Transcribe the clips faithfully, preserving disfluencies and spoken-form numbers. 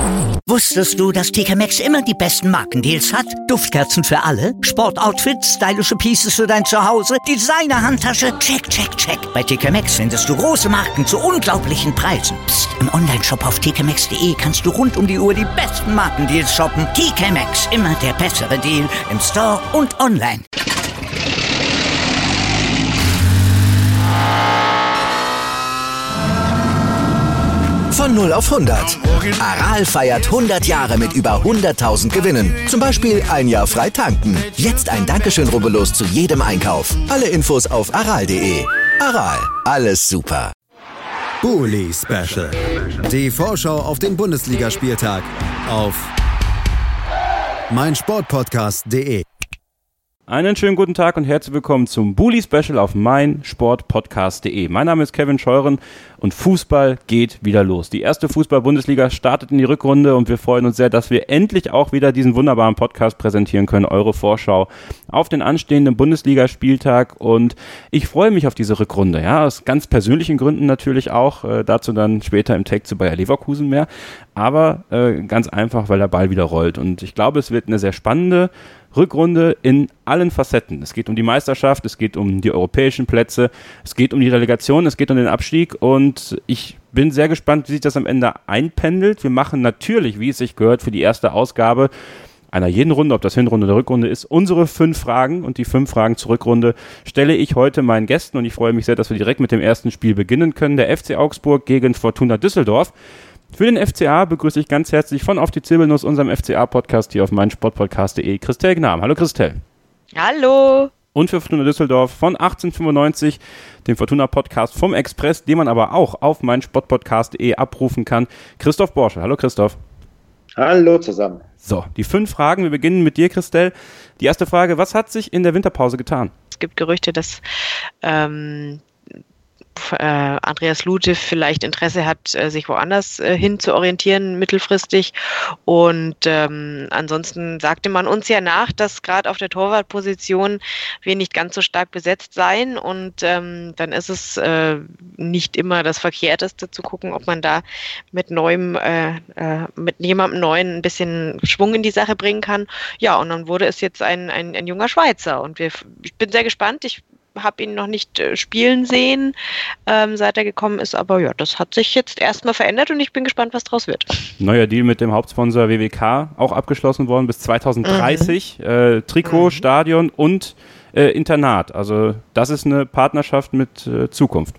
Wusstest du, dass T K Maxx immer die besten Markendeals hat? Duftkerzen für alle, Sportoutfits, stylische Pieces für dein Zuhause, Designer-Handtasche, check, check, check. Bei T K Maxx findest du große Marken zu unglaublichen Preisen. Psst. Im Onlineshop auf t k maxx punkt d e kannst du rund um die Uhr die besten Markendeals shoppen. T K Maxx, immer der bessere Deal im Store und online. Von null auf hundert. Aral feiert hundert Jahre mit über hunderttausend Gewinnen. Zum Beispiel ein Jahr frei tanken. Jetzt ein Dankeschön, rubbellos zu jedem Einkauf. Alle Infos auf aral punkt de. Aral, alles super. Bully Special. Die Vorschau auf den Bundesligaspieltag auf meinsportpodcast punkt de. Einen schönen guten Tag und herzlich willkommen zum Bully Special auf meinsportpodcast punkt de. Mein Name ist Kevin Scheuren und Fußball geht wieder los. Die erste Fußball-Bundesliga startet in die Rückrunde und wir freuen uns sehr, dass wir endlich auch wieder diesen wunderbaren Podcast präsentieren können, eure Vorschau auf den anstehenden Bundesligaspieltag, und ich freue mich auf diese Rückrunde, ja, aus ganz persönlichen Gründen natürlich auch, äh, dazu dann später im Tag zu Bayer Leverkusen mehr, aber äh, ganz einfach, weil der Ball wieder rollt, und ich glaube, es wird eine sehr spannende Rückrunde in allen Facetten. Es geht um die Meisterschaft, es geht um die europäischen Plätze, es geht um die Relegation, es geht um den Abstieg, und ich bin sehr gespannt, wie sich das am Ende einpendelt. Wir machen natürlich, wie es sich gehört, für die erste Ausgabe einer jeden Runde, ob das Hinrunde oder Rückrunde ist, unsere fünf Fragen, und die fünf Fragen zur Rückrunde stelle ich heute meinen Gästen, und ich freue mich sehr, dass wir direkt mit dem ersten Spiel beginnen können. Der F C Augsburg gegen Fortuna Düsseldorf. Für den F C A begrüße ich ganz herzlich von Auf die Zirbelnuss, unserem F C A-Podcast hier auf meinsportpodcast punkt de, Christel Gnam. Hallo Christel. Hallo. Und für Fortuna Düsseldorf von achtzehnhundertfünfundneunzig, dem Fortuna-Podcast vom Express, den man aber auch auf meinsportpodcast punkt de abrufen kann, Christoph Borsche. Hallo Christoph. Hallo zusammen. So, die fünf Fragen. Wir beginnen mit dir, Christel. Die erste Frage: Was hat sich in der Winterpause getan? Es gibt Gerüchte, dass ähm, äh, Andreas Lute vielleicht Interesse hat, äh, sich woanders äh, hin zu orientieren mittelfristig, und ähm, ansonsten sagte man uns ja nach, dass gerade auf der Torwartposition wir nicht ganz so stark besetzt seien, und ähm, dann ist es äh, nicht immer das Verkehrteste zu gucken, ob man da mit neuem, äh, äh, mit jemandem Neuen ein bisschen Schwung in die Sache bringen kann. Ja, und dann wurde es jetzt ein, ein, ein junger Schweizer, und wir, ich bin sehr gespannt. Ich habe ihn noch nicht äh, spielen sehen, ähm, seit er gekommen ist, aber ja, das hat sich jetzt erstmal verändert, und ich bin gespannt, was draus wird. Neuer Deal mit dem Hauptsponsor W W K, auch abgeschlossen worden bis zwanzig dreißig, mhm. äh, Trikot, mhm. Stadion und äh, Internat, also das ist eine Partnerschaft mit äh, Zukunft.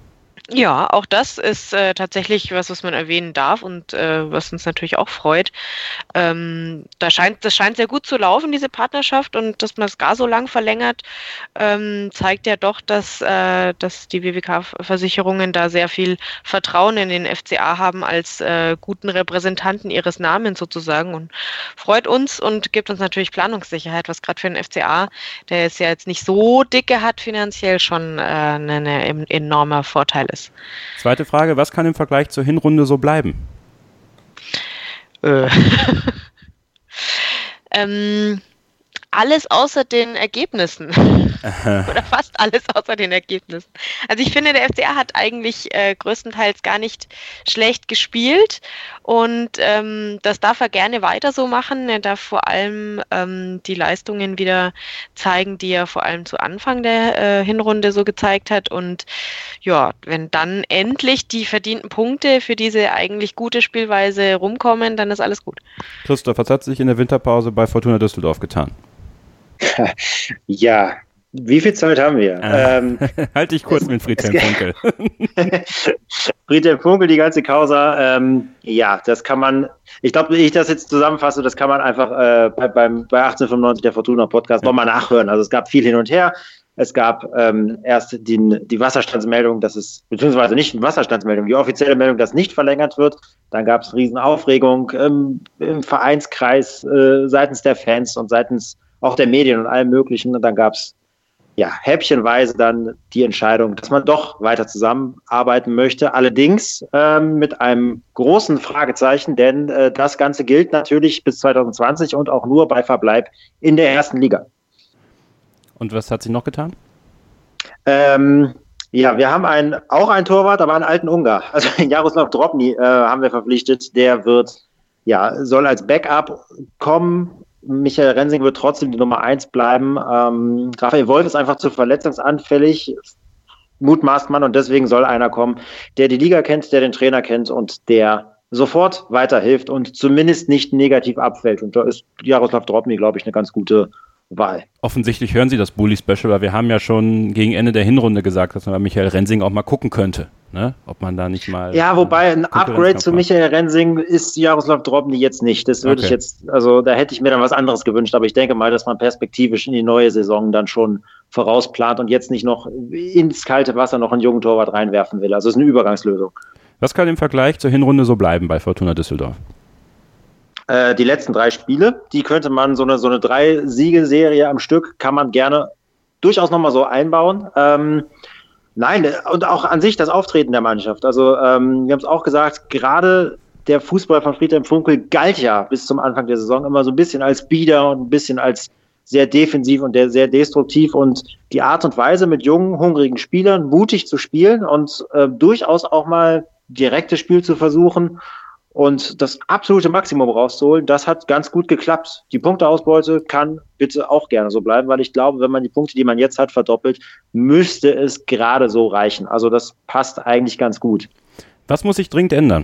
Ja, auch das ist äh, tatsächlich was, was man erwähnen darf, und äh, was uns natürlich auch freut. Ähm, da scheint, das scheint sehr gut zu laufen, diese Partnerschaft, und dass man es gar so lang verlängert, ähm, zeigt ja doch, dass, äh, dass die W W K-Versicherungen da sehr viel Vertrauen in den F C A haben als äh, guten Repräsentanten ihres Namens sozusagen, und freut uns und gibt uns natürlich Planungssicherheit, was gerade für den F C A, der es ja jetzt nicht so dicke hat, finanziell schon äh, ein enormer Vorteil ist. Zweite Frage: Was kann im Vergleich zur Hinrunde so bleiben? Äh. ähm, alles außer den Ergebnissen. Oder fast alles außer den Ergebnissen. Also ich finde, der F C A hat eigentlich äh, größtenteils gar nicht schlecht gespielt, und ähm, das darf er gerne weiter so machen. Er darf vor allem ähm, die Leistungen wieder zeigen, die er vor allem zu Anfang der äh, Hinrunde so gezeigt hat, und ja, wenn dann endlich die verdienten Punkte für diese eigentlich gute Spielweise rumkommen, dann ist alles gut. Christoph, was hat sich in der Winterpause bei Fortuna Düsseldorf getan? Ja, wie viel Zeit haben wir? Ah. Ähm, halt dich kurz es, mit Friedhelm Funkel. Friedhelm Funkel, die ganze Causa, ähm, ja, das kann man, ich glaube, wenn ich das jetzt zusammenfasse, das kann man einfach äh, bei, beim, bei achtzehnhundertfünfundneunzig, der Fortuna-Podcast, nochmal nachhören. Also es gab viel hin und her. Es gab ähm, erst die, die Wasserstandsmeldung, dass es, beziehungsweise nicht die Wasserstandsmeldung, die offizielle Meldung, dass nicht verlängert wird. Dann gab es Riesenaufregung ähm, im Vereinskreis äh, seitens der Fans und seitens auch der Medien und allem Möglichen. Und dann gab es ja häppchenweise dann die Entscheidung, dass man doch weiter zusammenarbeiten möchte. Allerdings ähm, mit einem großen Fragezeichen, denn äh, das Ganze gilt natürlich bis zwanzig zwanzig und auch nur bei Verbleib in der ersten Liga. Und was hat sich noch getan? Ähm, ja, wir haben einen, auch einen Torwart, aber einen alten Ungar. Also Jaroslav Drobny äh, haben wir verpflichtet. Der wird ja, soll als Backup kommen. Michael Rensing wird trotzdem die Nummer eins bleiben. Ähm, Raphael Wolf ist einfach zu verletzungsanfällig, mutmaßt man, und deswegen soll einer kommen, der die Liga kennt, der den Trainer kennt und der sofort weiterhilft und zumindest nicht negativ abfällt. Und da ist Jaroslav Drobny, glaube ich, eine ganz gute Wahl. Offensichtlich hören Sie das Bully-Special, weil wir haben ja schon gegen Ende der Hinrunde gesagt, dass man bei Michael Rensing auch mal gucken könnte, ne? Ob man da nicht mal... Ja, wobei ein Upgrade zu Michael Rensing ist Jaroslav Drobny jetzt nicht. Das würde okay. ich jetzt, also da hätte ich mir dann was anderes gewünscht, aber ich denke mal, dass man perspektivisch in die neue Saison dann schon vorausplant und jetzt nicht noch ins kalte Wasser noch einen jungen Torwart reinwerfen will. Also es ist eine Übergangslösung. Was kann im Vergleich zur Hinrunde so bleiben bei Fortuna Düsseldorf? Die letzten drei Spiele, die könnte man, so eine, so eine Drei-Siege-Serie am Stück, kann man gerne durchaus nochmal so einbauen. Ähm, nein, und auch an sich das Auftreten der Mannschaft. Also ähm, wir haben es auch gesagt, gerade der Fußball von Friedhelm Funkel galt ja bis zum Anfang der Saison immer so ein bisschen als bieder und ein bisschen als sehr defensiv und sehr destruktiv. Und die Art und Weise, mit jungen, hungrigen Spielern mutig zu spielen und äh, durchaus auch mal direktes Spiel zu versuchen und das absolute Maximum rauszuholen, das hat ganz gut geklappt. Die Punkteausbeute kann bitte auch gerne so bleiben, weil ich glaube, wenn man die Punkte, die man jetzt hat, verdoppelt, müsste es gerade so reichen. Also das passt eigentlich ganz gut. Was muss sich dringend ändern?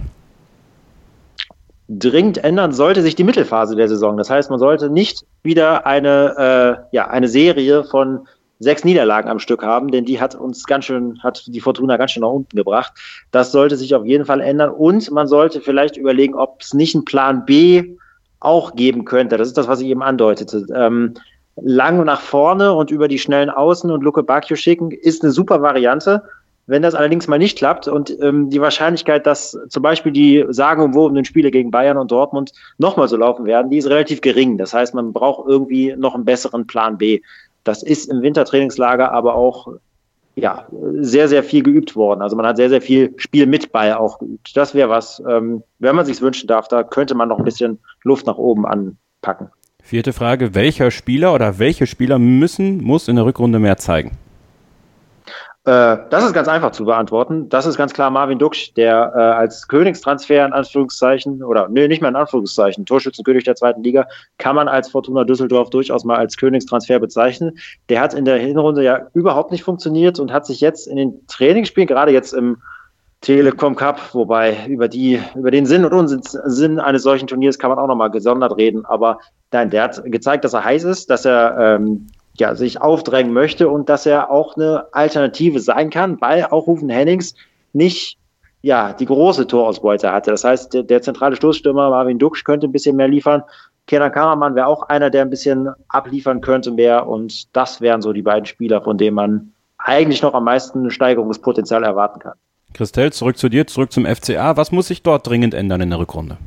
Dringend ändern sollte sich die Mittelphase der Saison. Das heißt, man sollte nicht wieder eine, äh, ja, eine Serie von sechs Niederlagen am Stück haben, denn die hat uns ganz schön, hat die Fortuna ganz schön nach unten gebracht. Das sollte sich auf jeden Fall ändern und man sollte vielleicht überlegen, ob es nicht einen Plan B auch geben könnte. Das ist das, was ich eben andeutete. Ähm, lang nach vorne und über die schnellen Außen und Luke Bacchio schicken ist eine super Variante. Wenn das allerdings mal nicht klappt und ähm, die Wahrscheinlichkeit, dass zum Beispiel die sagenumwobenen Spiele gegen Bayern und Dortmund nochmal so laufen werden, die ist relativ gering. Das heißt, man braucht irgendwie noch einen besseren Plan B. Das ist im Wintertrainingslager aber auch ja, sehr, sehr viel geübt worden. Also man hat sehr, sehr viel Spiel mit Ball auch geübt. Das wäre was, ähm, wenn man sich's wünschen darf, da könnte man noch ein bisschen Luft nach oben anpacken. Vierte Frage, welcher Spieler oder welche Spieler müssen, muss in der Rückrunde mehr zeigen? Das ist ganz einfach zu beantworten. Das ist ganz klar Marvin Duksch, der äh, als Königstransfer in Anführungszeichen, oder nee, nicht mehr in Anführungszeichen, Torschützenkönig der zweiten Liga, kann man als Fortuna Düsseldorf durchaus mal als Königstransfer bezeichnen. Der hat in der Hinrunde ja überhaupt nicht funktioniert und hat sich jetzt in den Trainingsspielen, gerade jetzt im Telekom Cup, wobei über die, über den Sinn und Unsinn Sinn eines solchen Turniers kann man auch nochmal gesondert reden, aber nein, der hat gezeigt, dass er heiß ist, dass er ähm, ja, sich aufdrängen möchte und dass er auch eine Alternative sein kann, weil auch Rufen Hennings nicht ja, die große Torausbeute hatte. Das heißt, der, der zentrale Stoßstürmer Marvin Duksch könnte ein bisschen mehr liefern. Kenan Karaman wäre auch einer, der ein bisschen abliefern könnte mehr und das wären so die beiden Spieler, von denen man eigentlich noch am meisten Steigerungspotenzial erwarten kann. Christel, zurück zu dir, zurück zum F C A. Was muss sich dort dringend ändern in der Rückrunde?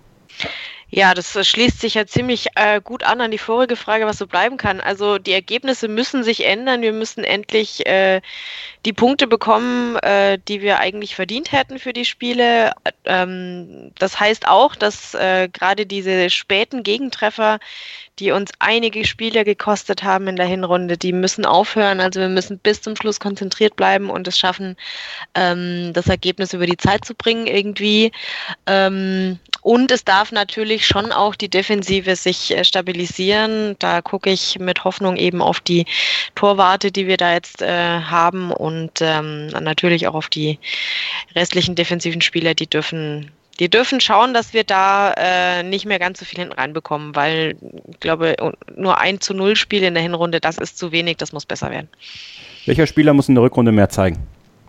Ja, das schließt sich ja ziemlich äh, gut an an die vorige Frage, was so bleiben kann. Also die Ergebnisse müssen sich ändern. Wir müssen endlich äh, die Punkte bekommen, äh, die wir eigentlich verdient hätten für die Spiele. Ähm, das heißt auch, dass äh, gerade diese späten Gegentreffer, die uns einige Spiele gekostet haben in der Hinrunde, die müssen aufhören. Also wir müssen bis zum Schluss konzentriert bleiben und es schaffen, ähm, das Ergebnis über die Zeit zu bringen irgendwie. Ähm, und es darf natürlich schon auch die Defensive sich äh, stabilisieren. Da gucke ich mit Hoffnung eben auf die Torwarte, die wir da jetzt äh, haben und ähm, natürlich auch auf die restlichen defensiven Spieler, die dürfen Die dürfen schauen, dass wir da äh, nicht mehr ganz so viel hinten reinbekommen, weil ich glaube, nur ein zu null Spiel in der Hinrunde, das ist zu wenig, das muss besser werden. Welcher Spieler muss in der Rückrunde mehr zeigen?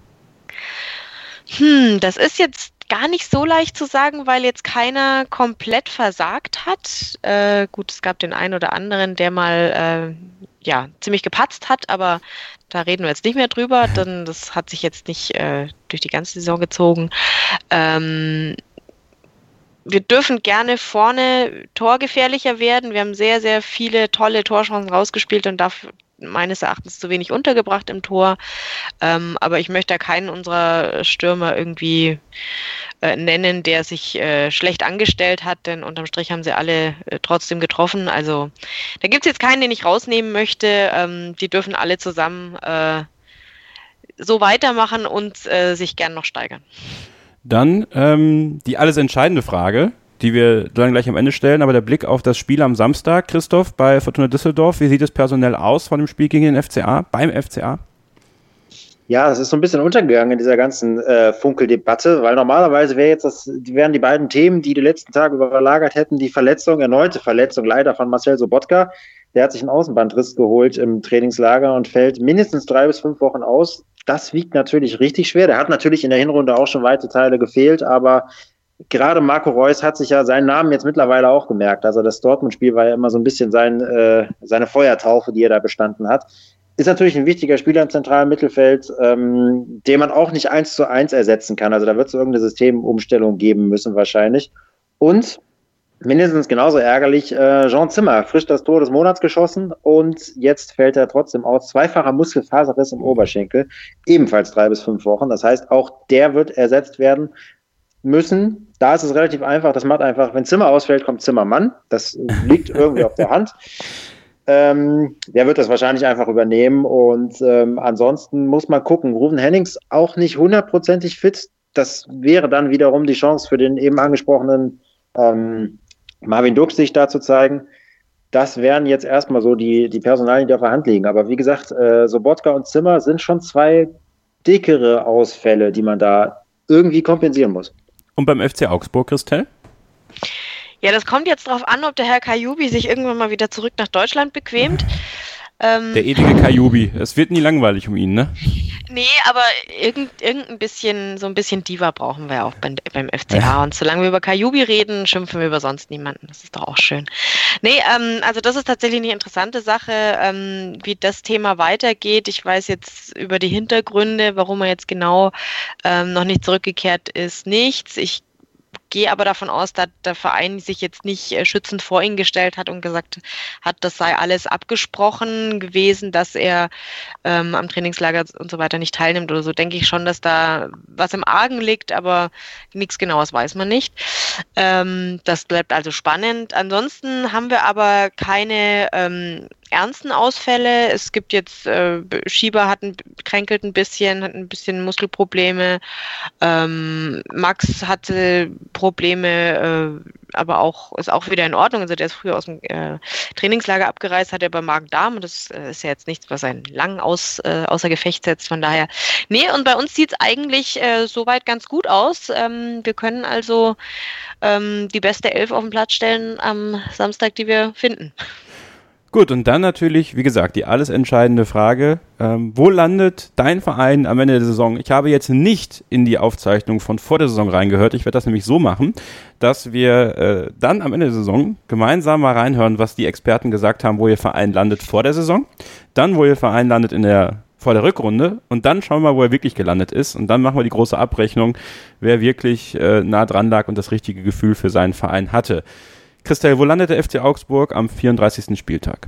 Hm, das ist jetzt gar nicht so leicht zu sagen, weil jetzt keiner komplett versagt hat. Äh, gut, es gab den einen oder anderen, der mal äh, ja ziemlich gepatzt hat, aber da reden wir jetzt nicht mehr drüber, denn das hat sich jetzt nicht äh, durch die ganze Saison gezogen. Ähm, Wir dürfen gerne vorne torgefährlicher werden. Wir haben sehr, sehr viele tolle Torchancen rausgespielt und dafür meines Erachtens zu wenig untergebracht im Tor. Ähm, aber ich möchte da keinen unserer Stürmer irgendwie äh, nennen, der sich äh, schlecht angestellt hat, denn unterm Strich haben sie alle äh, trotzdem getroffen. Also da gibt es jetzt keinen, den ich rausnehmen möchte. Ähm, die dürfen alle zusammen äh, so weitermachen und äh, sich gern noch steigern. Dann ähm, die alles entscheidende Frage, die wir dann gleich am Ende stellen, aber der Blick auf das Spiel am Samstag, Christoph, bei Fortuna Düsseldorf, wie sieht es personell aus von dem Spiel gegen den F C A, beim F C A? Ja, es ist so ein bisschen untergegangen in dieser ganzen äh, Funkeldebatte, weil normalerweise wäre jetzt das, wären die beiden Themen, die die letzten Tage überlagert hätten, die Verletzung, erneute Verletzung leider von Marcel Sobotka. Der hat sich einen Außenbandriss geholt im Trainingslager und fällt mindestens drei bis fünf Wochen aus. Das wiegt natürlich richtig schwer. Der hat natürlich in der Hinrunde auch schon weite Teile gefehlt, aber gerade Marco Reus hat sich ja seinen Namen jetzt mittlerweile auch gemerkt. Also das Dortmund-Spiel war ja immer so ein bisschen sein, äh, seine Feuertaufe, die er da bestanden hat. Ist natürlich ein wichtiger Spieler im zentralen Mittelfeld, ähm, den man auch nicht eins zu eins ersetzen kann. Also da wird es irgendeine Systemumstellung geben müssen wahrscheinlich. Und mindestens genauso ärgerlich, äh, Jean Zimmer, frisch das Tor des Monats geschossen und jetzt fällt er trotzdem aus. Zweifacher Muskelfaserriss im Oberschenkel, ebenfalls drei bis fünf Wochen. Das heißt, auch der wird ersetzt werden müssen. Da ist es relativ einfach. Das macht einfach, wenn Zimmer ausfällt, kommt Zimmermann. Das liegt irgendwie auf der Hand. Ähm, der wird das wahrscheinlich einfach übernehmen und ähm, ansonsten muss man gucken. Ruven Hennings auch nicht hundertprozentig fit. Das wäre dann wiederum die Chance für den eben angesprochenen ähm, Marvin Dux, sich da zu zeigen. Das wären jetzt erstmal so die, die Personalien, die auf der Hand liegen. Aber wie gesagt, äh, Sobotka und Zimmer sind schon zwei dickere Ausfälle, die man da irgendwie kompensieren muss. Und beim F C Augsburg, Christel? Ja, das kommt jetzt darauf an, ob der Herr Kajubi sich irgendwann mal wieder zurück nach Deutschland bequemt. Ähm, der ewige Kajubi. Es wird nie langweilig um ihn, ne? Nee, aber irgend, irgendein bisschen, so ein bisschen Diva brauchen wir auch beim, beim F C A. Ja. Und solange wir über Kajubi reden, schimpfen wir über sonst niemanden. Das ist doch auch schön. Nee, ähm, also das ist tatsächlich eine interessante Sache, ähm, wie das Thema weitergeht. Ich weiß jetzt über die Hintergründe, warum er jetzt genau ähm, noch nicht zurückgekehrt ist, nichts. Ich gehe aber davon aus, dass der Verein sich jetzt nicht äh, schützend vor ihn gestellt hat und gesagt hat, das sei alles abgesprochen gewesen, dass er ähm, am Trainingslager und so weiter nicht teilnimmt oder so. Denke ich schon, dass da was im Argen liegt, aber nichts Genaues weiß man nicht. Ähm, das bleibt also spannend. Ansonsten haben wir aber keine ähm, ernsten Ausfälle. Es gibt jetzt, äh, Schieber hat ein, kränkelt ein bisschen, hat ein bisschen Muskelprobleme. Ähm, Max hatte Probleme, äh, aber auch ist auch wieder in Ordnung. Also der ist früher aus dem äh, Trainingslager abgereist, hat er bei Magen-Darm und das äh, ist ja jetzt nichts, was einen lang aus, äh, außer Gefecht setzt. Von daher, nee, und bei uns sieht es eigentlich äh, soweit ganz gut aus. Ähm, wir können also ähm, die beste Elf auf den Platz stellen am Samstag, die wir finden. Gut, und dann natürlich, wie gesagt, die alles entscheidende Frage, ähm, wo landet dein Verein am Ende der Saison? Ich habe jetzt nicht in die Aufzeichnung von vor der Saison reingehört, ich werde das nämlich so machen, dass wir äh, dann am Ende der Saison gemeinsam mal reinhören, was die Experten gesagt haben, wo ihr Verein landet vor der Saison, dann wo ihr Verein landet in der vor der Rückrunde und dann schauen wir mal, wo er wirklich gelandet ist und dann machen wir die große Abrechnung, wer wirklich äh, nah dran lag und das richtige Gefühl für seinen Verein hatte. Christel, wo landet der F C Augsburg am vierunddreißigsten Spieltag?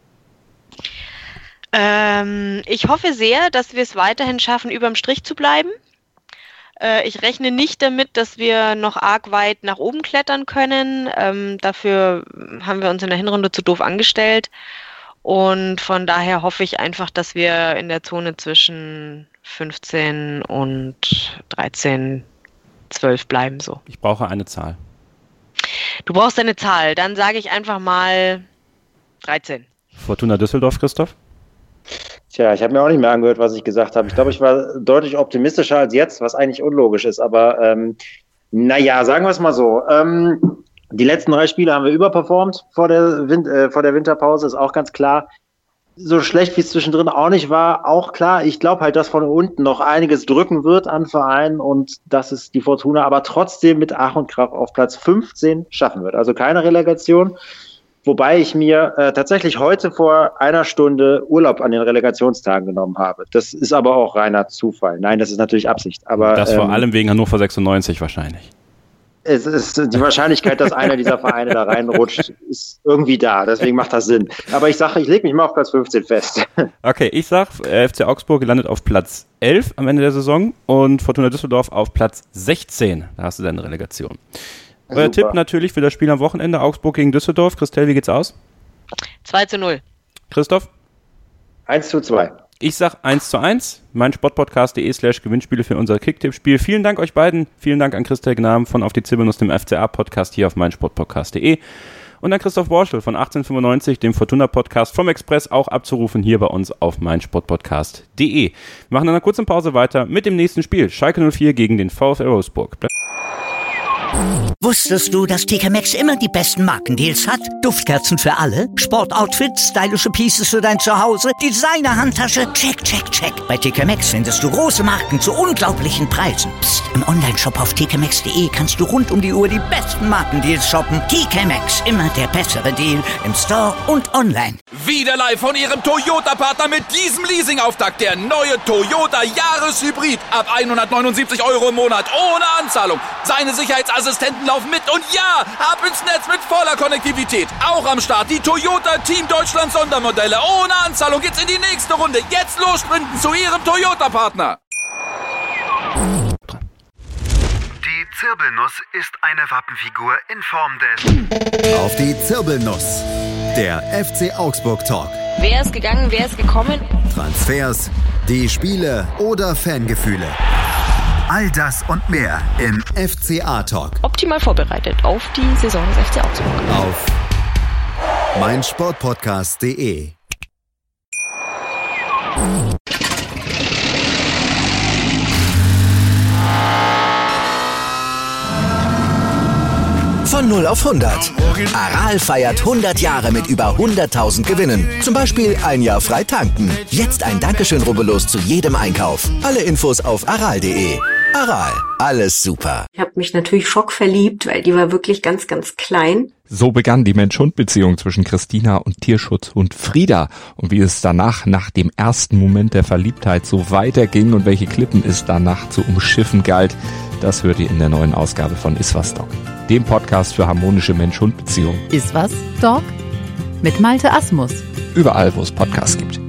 Ähm, ich hoffe sehr, dass wir es weiterhin schaffen, überm Strich zu bleiben. Äh, ich rechne nicht damit, dass wir noch arg weit nach oben klettern können. Ähm, dafür haben wir uns in der Hinrunde zu doof angestellt. Und von daher hoffe ich einfach, dass wir in der Zone zwischen fünfzehn und dreizehn, zwölf bleiben so. Ich brauche eine Zahl. Du brauchst eine Zahl, dann sage ich einfach mal dreizehn. Fortuna Düsseldorf, Christoph? Tja, ich habe mir auch nicht mehr angehört, was ich gesagt habe. Ich glaube, ich war deutlich optimistischer als jetzt, was eigentlich unlogisch ist. Aber ähm, naja, sagen wir es mal so. Ähm, die letzten drei Spiele haben wir überperformt vor der, Win- äh, vor der Winterpause, ist auch ganz klar. So schlecht, wie es zwischendrin auch nicht war, auch klar. Ich glaube halt, dass von unten noch einiges drücken wird an Vereinen und dass es die Fortuna aber trotzdem mit Ach und Krach auf Platz fünfzehn schaffen wird. Also keine Relegation. Wobei ich mir äh, tatsächlich heute vor einer Stunde Urlaub an den Relegationstagen genommen habe. Das ist aber auch reiner Zufall. Nein, das ist natürlich Absicht. Aber das vor ähm, allem wegen Hannover sechsundneunzig wahrscheinlich. Es ist die Wahrscheinlichkeit, dass einer dieser Vereine da reinrutscht, ist irgendwie da. Deswegen macht das Sinn. Aber ich sage, ich lege mich mal auf Platz fünfzehn fest. Okay, ich sage, F C Augsburg landet auf Platz elf am Ende der Saison und Fortuna Düsseldorf auf Platz sechzehn. Da hast du deine Relegation. Super. Euer Tipp natürlich für das Spiel am Wochenende, Augsburg gegen Düsseldorf. Christel, wie geht's aus? zwei zu null. Christoph? eins zu zwei. Ich sag eins zu eins, mein Sportpodcast.de slash Gewinnspiele für unser Kicktipp-Spiel. Vielen Dank euch beiden. Vielen Dank an Christel Gnam von Auf die Zirbelnuss, dem F C A-Podcast hier auf mein Sportpodcast.de. Und an Christoph Borschel von achtzehnhundertfünfundneunzig, dem Fortuna-Podcast vom Express, auch abzurufen hier bei uns auf mein Sportpodcast.de. Wir machen in einer kurzen Pause weiter mit dem nächsten Spiel. Schalke null vier gegen den VfL Wolfsburg. Bleib- Wusstest du, dass T K Maxx immer die besten Markendeals hat? Duftkerzen für alle, Sportoutfits, stylische Pieces für dein Zuhause, Designer-Handtasche, check, check, check. Bei T K Maxx findest du große Marken zu unglaublichen Preisen. Psst. im Onlineshop auf t k maxx punkt d e kannst du rund um die Uhr die besten Markendeals shoppen. T K Maxx, immer der bessere Deal im Store und online. Wieder live von Ihrem Toyota-Partner mit diesem Leasing-Auftakt. Der neue Toyota Jahreshybrid. Ab hundertneunundsiebzig Euro im Monat. Ohne Anzahlung. Seine Sicherheitsassistenten laufen mit. Und ja, ab ins Netz mit voller Konnektivität. Auch am Start die Toyota Team Deutschland Sondermodelle. Ohne Anzahlung geht's in die nächste Runde. Jetzt los sprinten zu Ihrem Toyota-Partner. Die Zirbelnuss ist eine Wappenfigur in Form des... Auf die Zirbelnuss. Der F C Augsburg Talk. Wer ist gegangen, wer ist gekommen? Transfers, die Spiele oder Fangefühle. All das und mehr im F C A Talk. Optimal vorbereitet auf die Saison des F C Augsburg. Auf mein Sportpodcast punkt de. Von null auf hundert. Aral feiert hundert Jahre mit über hunderttausend Gewinnen. Zum Beispiel ein Jahr frei tanken. Jetzt ein Dankeschön, rubbellos zu jedem Einkauf. Alle Infos auf aral punkt de. Aral, alles super. Ich habe mich natürlich schockverliebt, weil die war wirklich ganz, ganz klein. So begann die Mensch-Hund-Beziehung zwischen Christina und Tierschutzhund Frieda. Und wie es danach, nach dem ersten Moment der Verliebtheit, so weiterging und welche Klippen es danach zu umschiffen galt, das hört ihr in der neuen Ausgabe von Iswas Dog, dem Podcast für harmonische Mensch-Hund-Beziehungen. Iswas Dog? Mit Malte Asmus. Überall, wo es Podcasts gibt.